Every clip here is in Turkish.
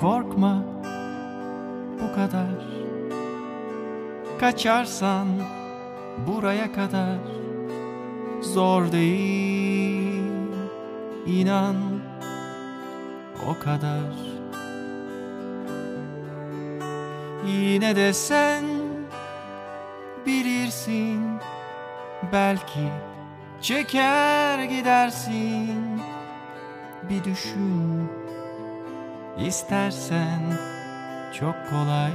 Korkma, bu kadar. Kaçarsan buraya kadar. Zor değil, inan, o kadar. Yine de sen bilirsin, belki çeker gidersin. Bir düşün, istersen, çok kolay.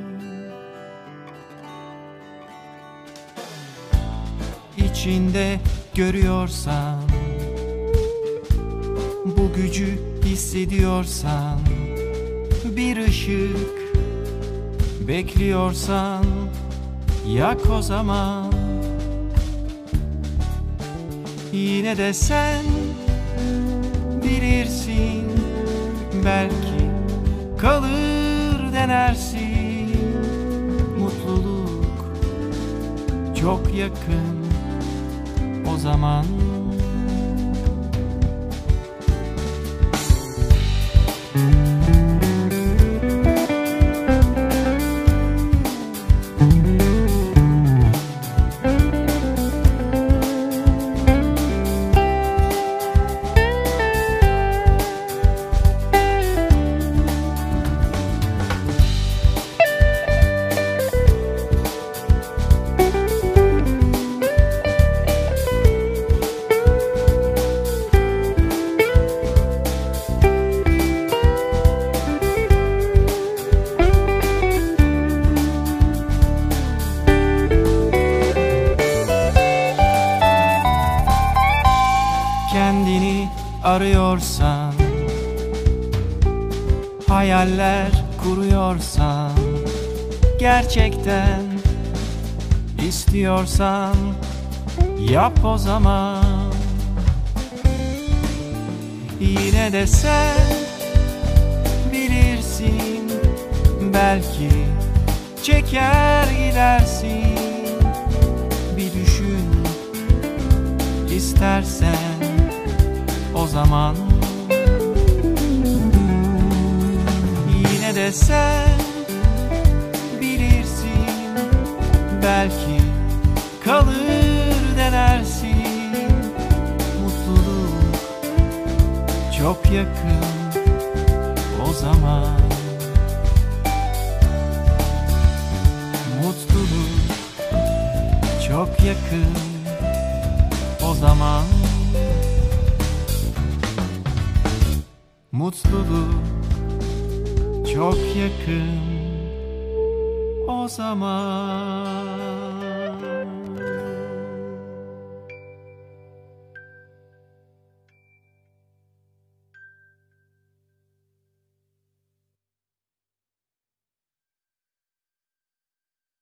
İçinde görüyorsan, bu gücü hissediyorsan, bir ışık bekliyorsan, yak o zaman. Yine de sen bilirsin, belki kalır denersin. Mutluluk çok yakın o zaman. Kendini arıyorsan, hayaller kuruyorsan, gerçekten istiyorsan, yap o zaman. Yine de sen bilirsin, belki çeker gidersin. Bir düşün, istersen, o zaman. Yine de sen bilirsin, belki kalır denersin. Mutluluk çok yakın o zaman. Mutluluk çok yakın o zaman. Mutluluk çok yakın o zaman.